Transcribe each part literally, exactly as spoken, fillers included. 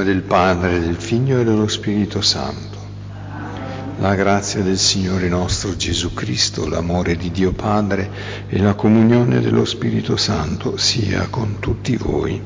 del Padre, del Figlio e dello Spirito Santo. La grazia del Signore nostro Gesù Cristo, l'amore di Dio Padre e la comunione dello Spirito Santo sia con tutti voi.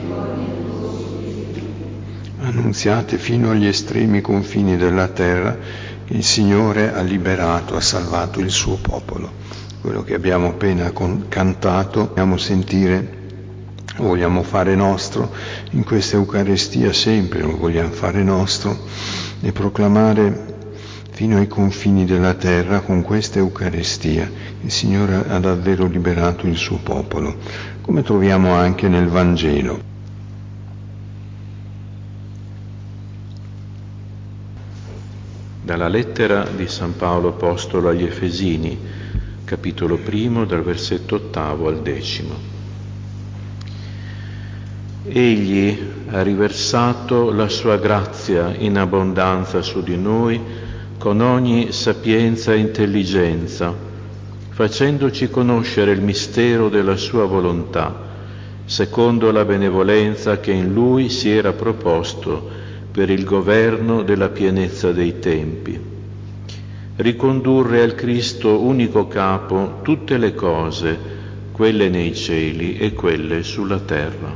Annunziate fino agli estremi confini della terra che il Signore ha liberato, ha salvato il suo popolo. Quello che abbiamo appena con- cantato, vogliamo sentire, vogliamo fare nostro in questa Eucaristia sempre, lo vogliamo fare nostro e proclamare fino ai confini della terra con questa Eucaristia. Il Signore ha davvero liberato il suo popolo, come troviamo anche nel Vangelo. Dalla lettera di San Paolo Apostolo agli Efesini, capitolo primo, dal versetto ottavo al decimo. Egli ha riversato la sua grazia in abbondanza su di noi con ogni sapienza e intelligenza, facendoci conoscere il mistero della sua volontà, secondo la benevolenza che in Lui si era proposto per il governo della pienezza dei tempi. Ricondurre al Cristo unico capo tutte le cose, quelle nei cieli e quelle sulla terra.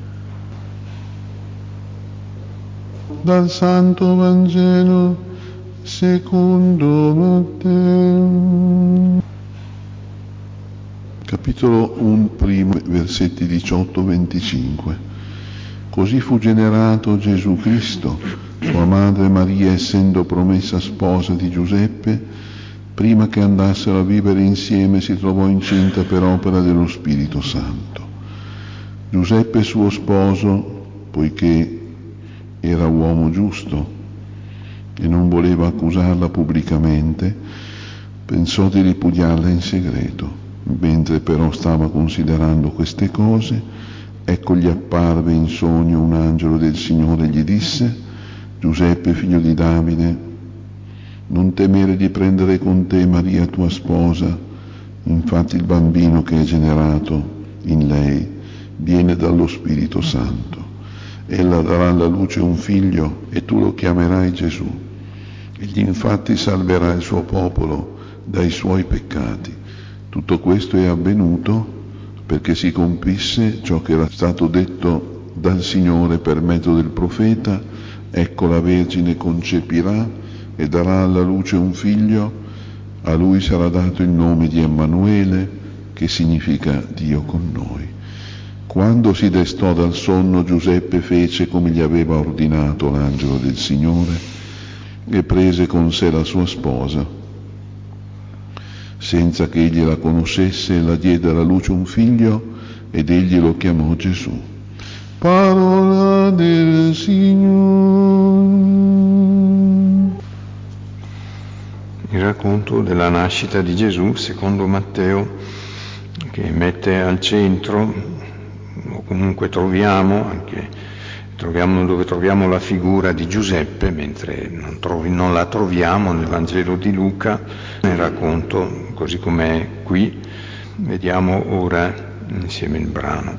Dal Santo Vangelo secondo Matteo. Capitolo uno, primo, versetti diciotto venticinque. Così fu generato Gesù Cristo, sua madre Maria, essendo promessa sposa di Giuseppe, prima che andassero a vivere insieme si trovò incinta per opera dello Spirito Santo. Giuseppe, suo sposo, poiché era uomo giusto e non voleva accusarla pubblicamente, pensò di ripudiarla in segreto. Mentre però stava considerando queste cose, ecco gli apparve in sogno un angelo del Signore e gli disse: Giuseppe, figlio di Davide, non temere di prendere con te Maria tua sposa, infatti il bambino che è generato in lei viene dallo Spirito Santo. Ella darà alla luce un figlio e tu lo chiamerai Gesù. Egli infatti salverà il suo popolo dai suoi peccati. Tutto questo è avvenuto perché si compisse ciò che era stato detto dal Signore per mezzo del profeta: ecco la Vergine concepirà e darà alla luce un figlio, a lui sarà dato il nome di Emanuele, che significa Dio con noi. Quando si destò dal sonno, Giuseppe fece come gli aveva ordinato l'angelo del Signore e prese con sé la sua sposa. Senza che egli la conoscesse, la diede alla luce un figlio ed egli lo chiamò Gesù. Parola del Signore. Il racconto della nascita di Gesù secondo Matteo, che mette al centro, o comunque troviamo anche troviamo dove troviamo la figura di Giuseppe, mentre non, trovi, non la troviamo nel Vangelo di Luca, nel racconto così com'è qui. Vediamo ora insieme il brano.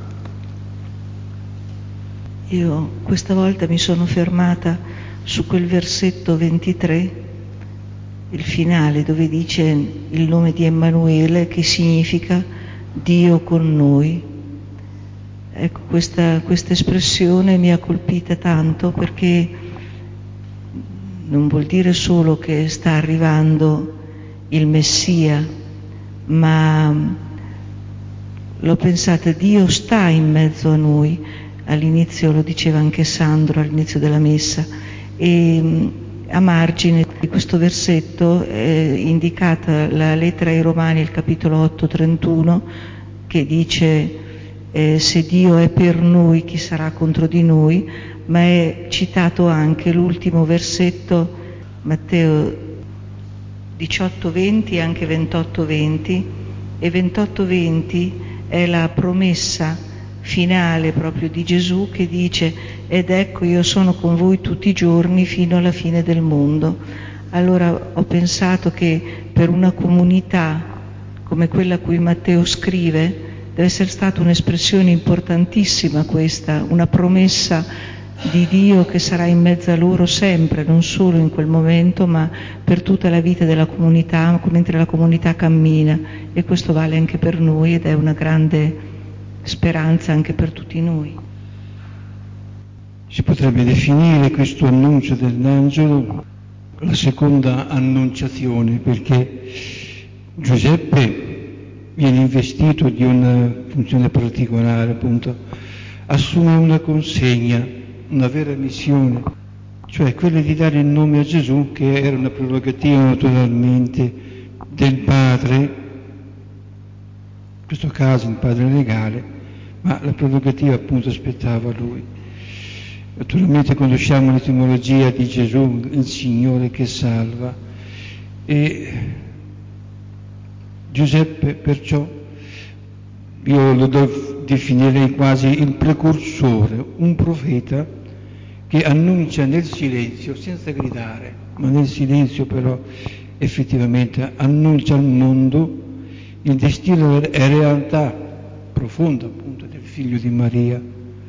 Io questa volta mi sono fermata su quel versetto ventitré, il finale, dove dice il nome di Emanuele, che significa Dio con noi. Ecco, questa, questa espressione mi ha colpita tanto, perché non vuol dire solo che sta arrivando il Messia, ma l'ho pensata, Dio sta in mezzo a noi. All'inizio lo diceva anche Sandro, all'inizio della messa, e a margine di questo versetto è indicata la lettera ai Romani, il capitolo otto, trentuno, che dice eh, se Dio è per noi, chi sarà contro di noi, ma è citato anche l'ultimo versetto, Matteo diciotto venti e anche ventotto venti, e ventotto venti è la promessa finale proprio di Gesù, che dice: ed ecco io sono con voi tutti i giorni fino alla fine del mondo. Allora ho pensato che per una comunità come quella a cui Matteo scrive deve essere stata un'espressione importantissima questa, una promessa di Dio che sarà in mezzo a loro sempre, non solo in quel momento, ma per tutta la vita della comunità, mentre la comunità cammina, e questo vale anche per noi ed è una grande speranza anche per tutti noi. Si potrebbe definire questo annuncio dell'angelo la seconda annunciazione, perché Giuseppe viene investito di una funzione particolare, appunto, assume una consegna, una vera missione, cioè quella di dare il nome a Gesù, che era una prerogativa naturalmente del padre, in questo caso il padre legale, ma la prerogativa appunto aspettava a lui. Naturalmente conosciamo l'etimologia di Gesù, il Signore che salva, e Giuseppe perciò io lo definirei quasi il precursore, un profeta che annuncia nel silenzio, senza gridare, ma nel silenzio però effettivamente annuncia al mondo il destino e realtà profonda appunto del figlio di Maria.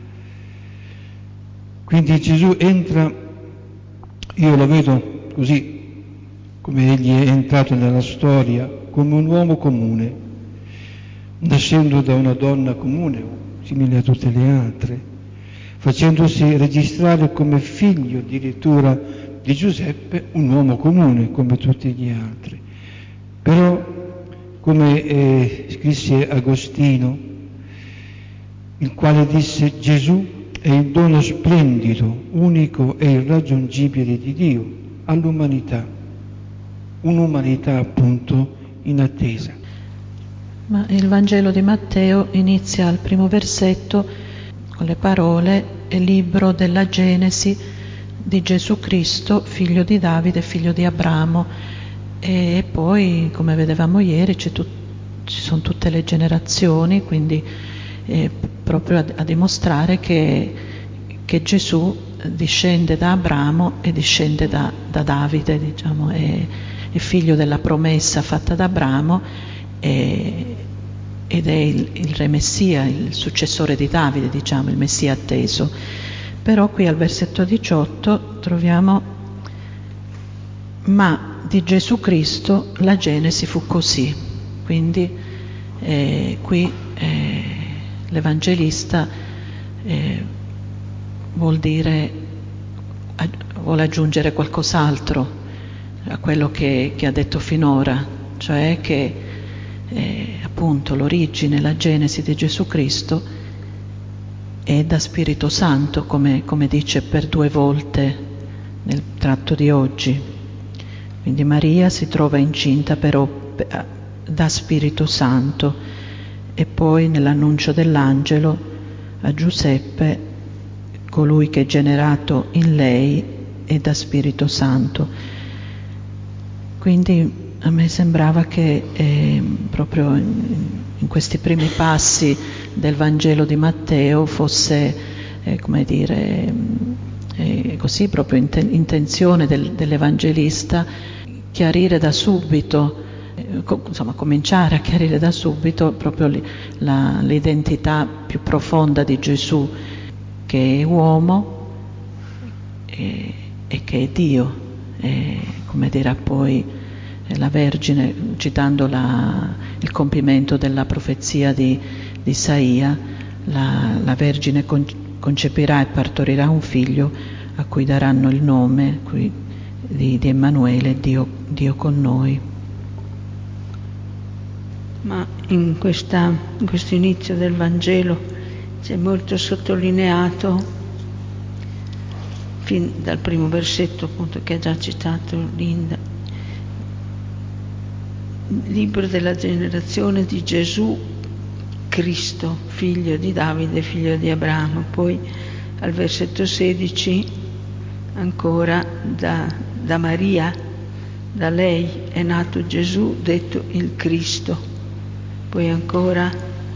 Quindi Gesù entra, io lo vedo così, come egli è entrato nella storia, come un uomo comune, nascendo da una donna comune, simile a tutte le altre, facendosi registrare come figlio addirittura di Giuseppe, un uomo comune come tutti gli altri. Però, come eh, scrisse Agostino, il quale disse: Gesù è il dono splendido, unico e irraggiungibile di Dio all'umanità, un'umanità appunto in attesa. Ma il Vangelo di Matteo inizia al primo versetto con le parole: è libro della Genesi di Gesù Cristo, figlio di Davide, figlio di Abramo, e poi, come vedevamo ieri, c'è tut- ci sono tutte le generazioni, quindi eh, proprio a, a dimostrare che, che Gesù discende da Abramo e discende da, da Davide, diciamo, è, è figlio della promessa fatta da Abramo e, ed è il, il re Messia, il successore di Davide, diciamo, il Messia atteso. Però qui al versetto diciotto troviamo: ma di Gesù Cristo la Genesi fu così. Quindi eh, qui eh, l'Evangelista eh, vuol dire, vuole aggiungere qualcos'altro a quello che, che ha detto finora, cioè che eh, appunto l'origine, la Genesi di Gesù Cristo è da Spirito Santo, come, come dice per due volte nel tratto di oggi. Quindi Maria si trova incinta però da Spirito Santo, e poi nell'annuncio dell'angelo a Giuseppe: colui che è generato in lei è da Spirito Santo. Quindi a me sembrava che eh, proprio in, in questi primi passi del Vangelo di Matteo fosse, eh, come dire, eh, così proprio inten- intenzione del, dell'Evangelista chiarire da subito, eh, co- insomma cominciare a chiarire da subito proprio li, la, l'identità più profonda di Gesù, che è uomo e, e che è Dio, e, come dirà poi la Vergine, citando la, il compimento della profezia di, di Isaia: la, la Vergine con, concepirà e partorirà un figlio a cui daranno il nome qui, di, di Emanuele, Dio, Dio con noi. Ma in, questa, in questo inizio del Vangelo c'è molto sottolineato, fin dal primo versetto appunto che ha già citato Linda, libro della generazione di Gesù Cristo, figlio di Davide, figlio di Abramo. Poi al versetto sedici ancora da, da Maria, da lei è nato Gesù, detto il Cristo. Poi ancora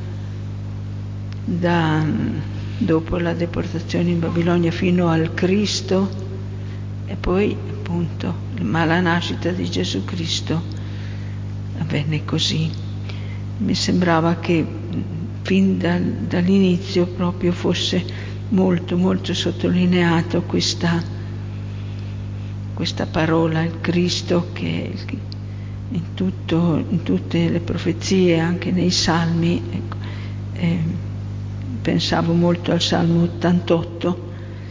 da, dopo la deportazione in Babilonia fino al Cristo, e poi appunto ma la nascita di Gesù Cristo avvenne così. Mi sembrava che fin dal, dall'inizio proprio fosse molto molto sottolineato questa, questa parola, il Cristo, che in, tutto, in tutte le profezie, anche nei Salmi, ecco, eh, pensavo molto al Salmo ottantotto,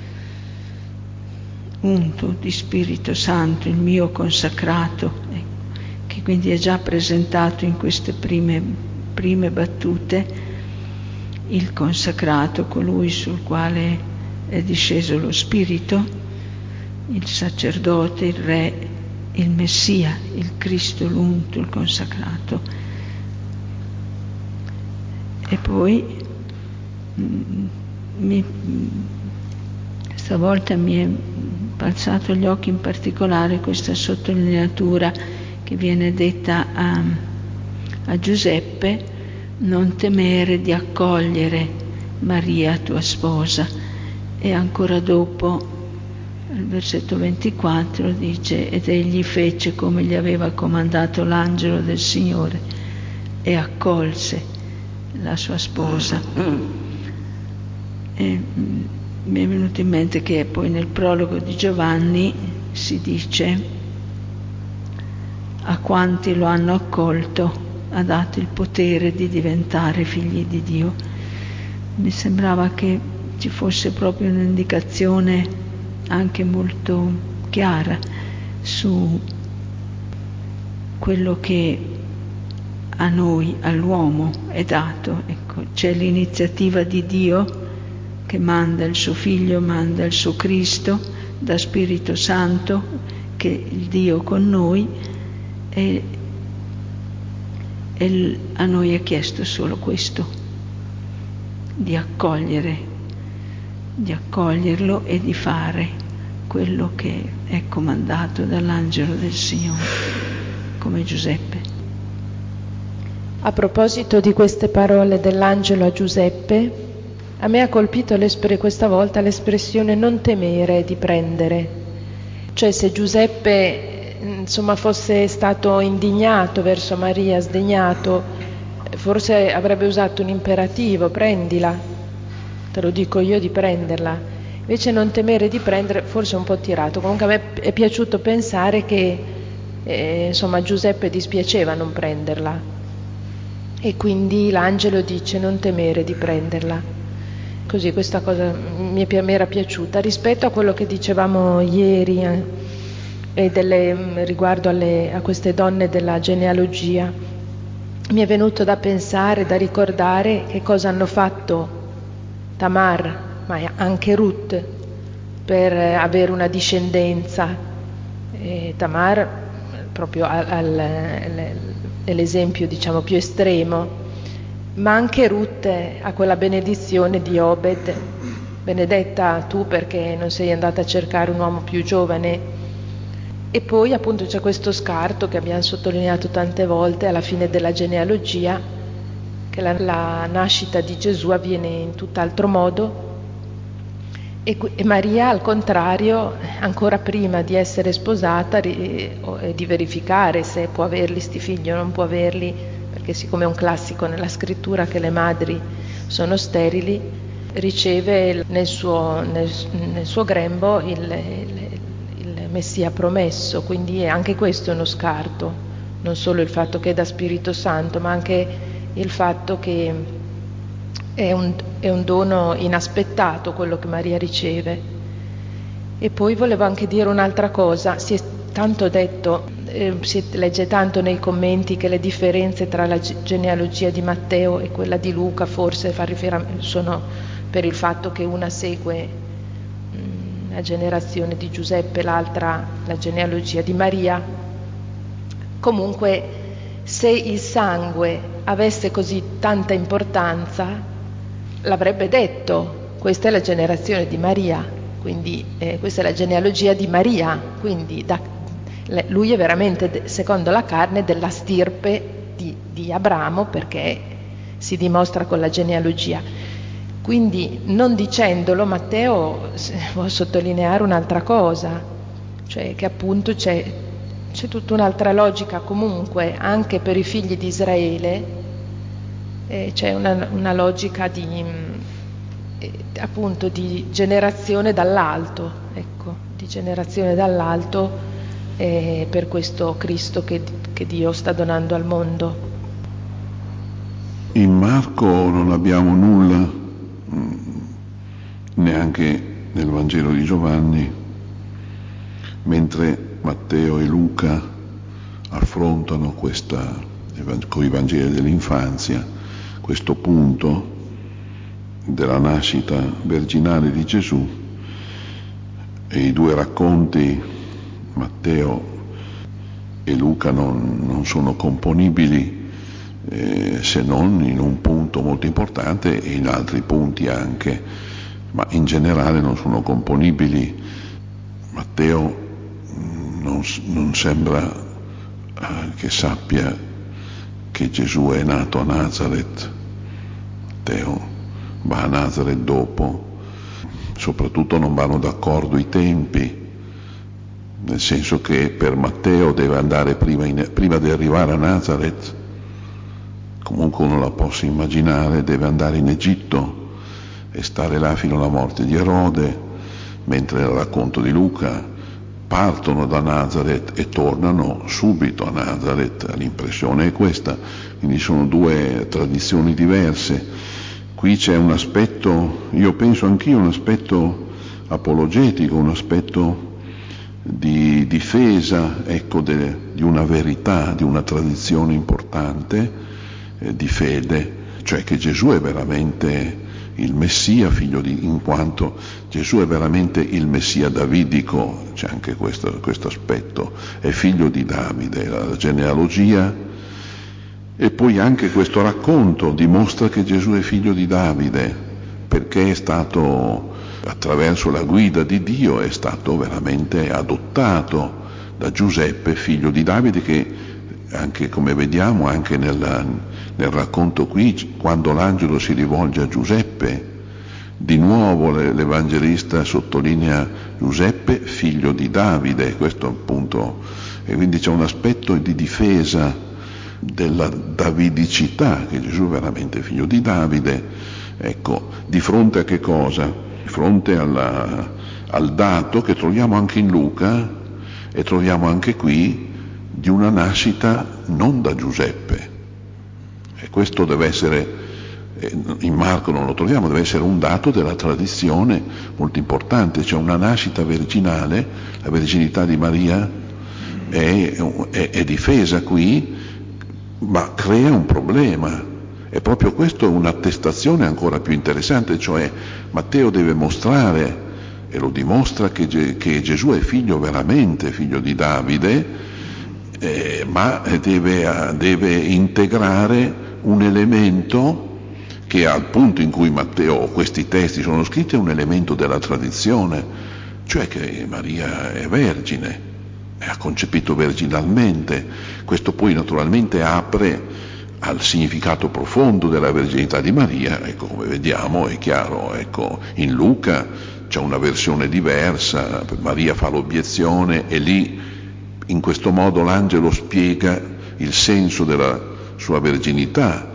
unto di Spirito Santo, il mio consacrato, ecco, che quindi è già presentato in queste prime, prime battute, il consacrato, colui sul quale è disceso lo Spirito, il sacerdote, il Re, il Messia, il Cristo, l'unto, il consacrato. E poi mi, stavolta mi è balzato agli occhi in particolare questa sottolineatura che viene detta a, a Giuseppe: non temere di accogliere Maria tua sposa. E ancora dopo, al versetto ventiquattro, dice: ed egli fece come gli aveva comandato l'angelo del Signore e accolse la sua sposa. E mi è venuto in mente che poi nel prologo di Giovanni si dice: a quanti lo hanno accolto ha dato il potere di diventare figli di Dio. Mi sembrava che ci fosse proprio un'indicazione anche molto chiara su quello che a noi, all'uomo, è dato. Ecco, c'è l'iniziativa di Dio che manda il suo Figlio, manda il suo Cristo da Spirito Santo, che il Dio con noi, e, e a noi è chiesto solo questo, di accogliere, di accoglierlo e di fare quello che è comandato dall'angelo del Signore, come Giuseppe. A proposito di queste parole dell'angelo a Giuseppe, a me ha colpito questa volta l'espressione non temere di prendere. Cioè, se Giuseppe insomma fosse stato indignato verso Maria, sdegnato, forse avrebbe usato un imperativo: prendila, te lo dico io di prenderla. Invece non temere di prendere, forse un po' tirato. Comunque a me è piaciuto pensare che eh, insomma Giuseppe dispiaceva non prenderla, e quindi l'angelo dice non temere di prenderla. Così questa cosa mi, mi era piaciuta rispetto a quello che dicevamo ieri eh, e delle, riguardo alle, a queste donne della genealogia. Mi è venuto da pensare, da ricordare che cosa hanno fatto Tamar, ma anche Ruth, per avere una discendenza. E Tamar proprio al, al, l'esempio diciamo più estremo, ma anche Ruth ha quella benedizione di Obed: benedetta tu perché non sei andata a cercare un uomo più giovane. E poi appunto c'è questo scarto che abbiamo sottolineato tante volte alla fine della genealogia, che la, la nascita di Gesù avviene in tutt'altro modo, e, e Maria al contrario, ancora prima di essere sposata e di verificare se può averli sti figli o non può averli, perché siccome è un classico nella scrittura che le madri sono sterili, riceve nel suo, nel, nel suo grembo il, il, il Messia promesso. Quindi anche questo è uno scarto, non solo il fatto che è da Spirito Santo, ma anche il fatto che è un, è un dono inaspettato quello che Maria riceve. E poi volevo anche dire un'altra cosa: si è tanto detto, eh, si legge tanto nei commenti che le differenze tra la genealogia di Matteo e quella di Luca forse fa riferimento, sono per il fatto che una segue mh, la generazione di Giuseppe, l'altra la genealogia di Maria. Comunque, se il sangue avesse così tanta importanza, l'avrebbe detto: questa è la generazione di Maria, quindi eh, questa è la genealogia di Maria, quindi da lui è veramente, secondo la carne, della stirpe di, di Abramo, perché si dimostra con la genealogia. Quindi, non dicendolo, Matteo vuole sottolineare un'altra cosa, cioè che appunto c'è, c'è tutta un'altra logica comunque anche per i figli di Israele, eh, c'è una, una logica di, eh, appunto di generazione dall'alto, ecco, di generazione dall'alto eh, per questo Cristo che, che Dio sta donando al mondo. In Marco non abbiamo nulla, neanche nel Vangelo di Giovanni, mentre Matteo e Luca affrontano questa, con i Vangeli dell'infanzia, questo punto della nascita virginale di Gesù, e i due racconti, Matteo e Luca, non, non sono componibili eh, se non in un punto molto importante e in altri punti anche, ma in generale non sono componibili. Matteo non, non sembra eh, che sappia che Gesù è nato a Nazareth. Matteo va a Nazareth dopo, soprattutto non vanno d'accordo i tempi, nel senso che per Matteo deve andare prima, in, prima di arrivare a Nazareth, comunque uno la possa immaginare, deve andare in Egitto e stare là fino alla morte di Erode, mentre nel racconto di Luca partono da Nazareth e tornano subito a Nazareth. L'impressione è questa, quindi sono due tradizioni diverse. Qui c'è un aspetto, io penso anch'io, un aspetto apologetico, un aspetto di difesa, ecco, de, di una verità, di una tradizione importante eh, di fede, cioè che Gesù è veramente il Messia, figlio di, in quanto Gesù è veramente il Messia davidico, c'è anche questo, questo aspetto, è figlio di Davide, la genealogia, e poi anche questo racconto dimostra che Gesù è figlio di Davide, perché è stato, attraverso la guida di Dio, è stato veramente adottato da Giuseppe, figlio di Davide, che anche, come vediamo anche nella, nel racconto qui, quando l'angelo si rivolge a Giuseppe, di nuovo l'Evangelista sottolinea Giuseppe, figlio di Davide, questo appunto, e quindi c'è un aspetto di difesa della davidicità, che Gesù è veramente figlio di Davide, ecco, di fronte a che cosa? Di fronte alla, al dato che troviamo anche in Luca e troviamo anche qui, di una nascita non da Giuseppe, e questo deve essere, in Marco non lo troviamo, deve essere un dato della tradizione molto importante, cioè una nascita virginale, la verginità di Maria è, è, è difesa qui, ma crea un problema, e proprio questo è un'attestazione ancora più interessante, cioè Matteo deve mostrare, e lo dimostra, che, che Gesù è figlio veramente, figlio di Davide, Eh, ma deve, deve integrare un elemento che al punto in cui Matteo, questi testi sono scritti, è un elemento della tradizione, cioè che Maria è vergine, ha concepito virginalmente. Questo poi naturalmente apre al significato profondo della verginità di Maria, ecco, come vediamo è chiaro, ecco, in Luca c'è una versione diversa, Maria fa l'obiezione e lì in questo modo l'angelo spiega il senso della sua verginità,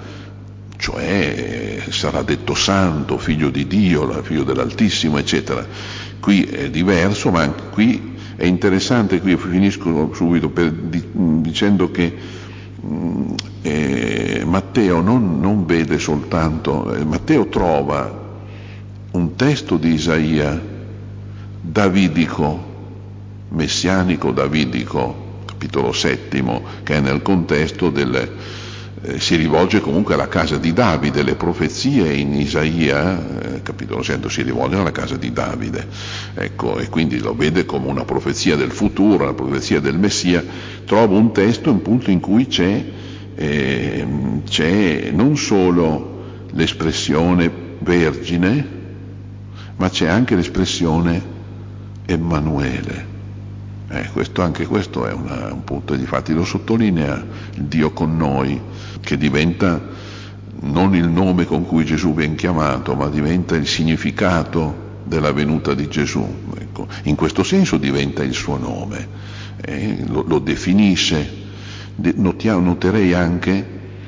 cioè sarà detto santo, figlio di Dio, figlio dell'Altissimo, eccetera. Qui è diverso, ma anche qui è interessante, qui finisco subito per, dicendo che mh, eh, Matteo non, non vede soltanto, eh, Matteo trova un testo di Isaia davidico, messianico davidico, capitolo settimo, che è nel contesto del, eh, si rivolge comunque alla casa di Davide, le profezie in Isaia, eh, capitolo cento, si rivolgono alla casa di Davide, ecco, e quindi lo vede come una profezia del futuro, una profezia del Messia. Trovo un testo, un punto in cui c'è, eh, c'è non solo l'espressione vergine, ma c'è anche l'espressione Emanuele. Eh, questo, anche questo è una, un punto, difatti lo sottolinea, il Dio con noi, che diventa non il nome con cui Gesù viene chiamato, ma diventa il significato della venuta di Gesù, ecco. In questo senso diventa il suo nome, eh, lo, lo definisce. De, notiamo, noterei anche che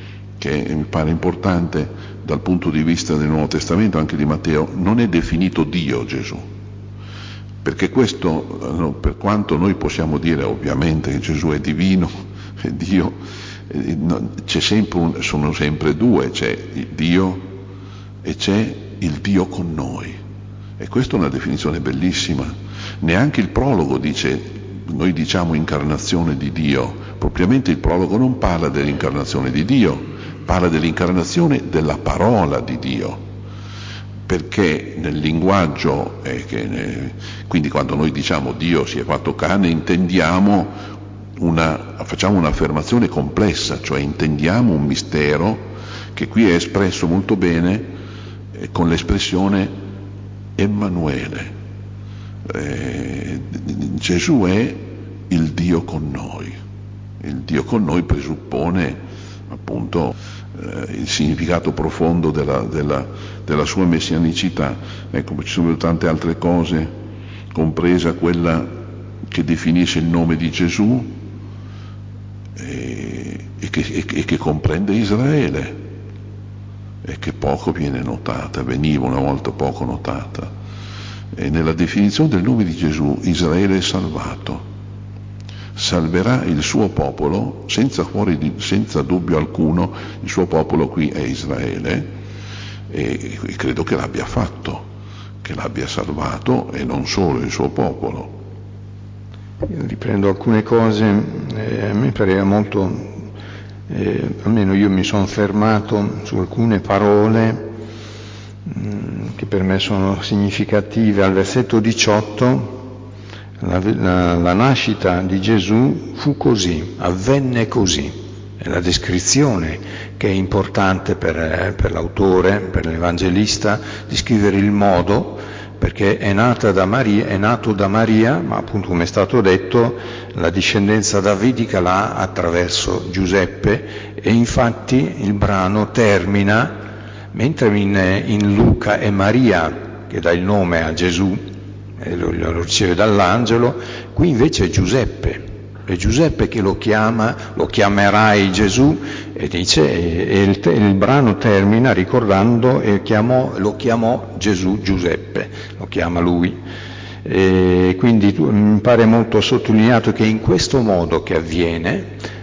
che mi pare importante dal punto di vista del Nuovo Testamento, anche di Matteo, non è definito Dio Gesù, perché questo, per quanto noi possiamo dire ovviamente che Gesù è divino, è Dio, c'è sempre un, sono sempre due, c'è Dio e c'è il Dio con noi, e questa è una definizione bellissima. Neanche il prologo dice, noi diciamo incarnazione di Dio, propriamente il prologo non parla dell'incarnazione di Dio, parla dell'incarnazione della parola di Dio, perché nel linguaggio, eh, che, eh, quindi quando noi diciamo Dio si è fatto carne, intendiamo una, facciamo un'affermazione complessa, cioè intendiamo un mistero che qui è espresso molto bene eh, con l'espressione Emanuele. Eh, Gesù è il Dio con noi. Il Dio con noi presuppone appunto eh, il significato profondo della, della, della sua messianicità. Ecco, ci sono tante altre cose, compresa quella che definisce il nome di Gesù e, e, che, e, e che comprende Israele, e che poco viene notata, veniva una volta poco notata. E nella definizione del nome di Gesù, Israele è salvato, salverà il suo popolo, senza, fuori di, senza dubbio alcuno. Il suo popolo qui è Israele, e, e credo che l'abbia fatto, che l'abbia salvato, e non solo il suo popolo. Io riprendo alcune cose, eh, a me pareva molto, eh, almeno io mi sono fermato su alcune parole che per me sono significative. Al versetto diciotto, la, la, la nascita di Gesù fu così, avvenne così. È la descrizione che è importante per, per l'autore, per l'Evangelista, di scrivere il modo, perché è nata da Maria, è nato da Maria, ma appunto, come è stato detto, la discendenza davidica l'ha attraverso Giuseppe, e infatti il brano termina. Mentre in, in Luca è Maria che dà il nome a Gesù, e lo, lo riceve dall'angelo, qui invece è Giuseppe, è Giuseppe che lo chiama, lo chiamerai Gesù, e dice, e, e il, il brano termina ricordando, e chiamò, lo chiamò Gesù Giuseppe, lo chiama lui. E quindi mi pare molto sottolineato che in questo modo che avviene,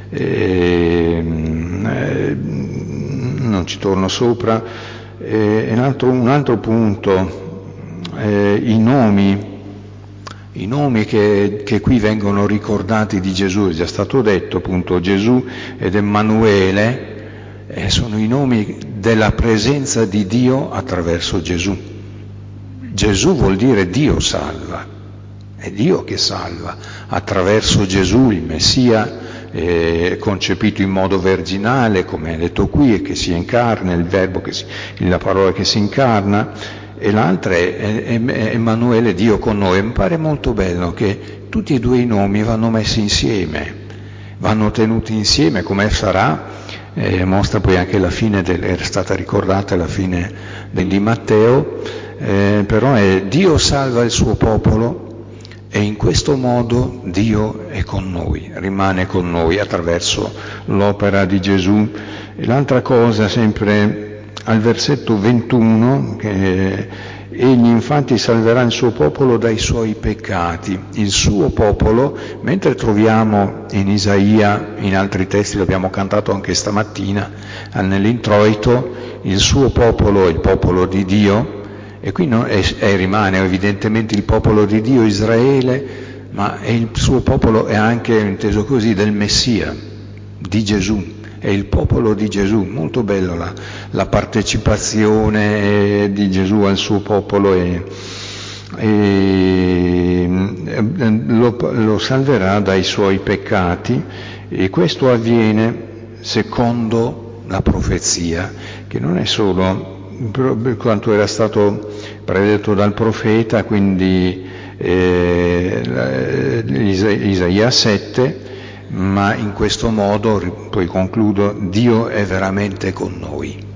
eh, eh, non ci torno sopra, eh, un, altro, un altro punto, eh, i nomi, i nomi che, che qui vengono ricordati di Gesù, è già stato detto appunto Gesù ed Emanuele, eh, sono i nomi della presenza di Dio attraverso Gesù. Gesù vuol dire Dio salva, è Dio che salva attraverso Gesù, il Messia, Eh, concepito in modo virginale, come è detto qui, e che si incarna, il verbo che si, la parola che si incarna, e l'altra è, è, è Emanuele, Dio con noi. Mi pare molto bello che tutti e due i nomi vanno messi insieme, vanno tenuti insieme, come sarà, eh, mostra poi anche la fine, del, è stata ricordata la fine del, di Matteo, eh, però è Dio salva il suo popolo, e in questo modo Dio è con noi, rimane con noi attraverso l'opera di Gesù. E l'altra cosa, sempre al versetto ventuno, che egli infatti salverà il suo popolo dai suoi peccati. Il suo popolo, mentre troviamo in Isaia, in altri testi, l'abbiamo cantato anche stamattina nell'introito, il suo popolo è il popolo di Dio. E qui no, è, è, rimane evidentemente il popolo di Dio, Israele, ma è il suo popolo è anche, inteso così, del Messia, di Gesù, è il popolo di Gesù. Molto bello la, la partecipazione di Gesù al suo popolo, e, e lo, lo salverà dai suoi peccati, e questo avviene secondo la profezia, che non è solo per quanto era stato predetto dal profeta, quindi eh, Isaia sette, ma in questo modo, poi concludo, Dio è veramente con noi.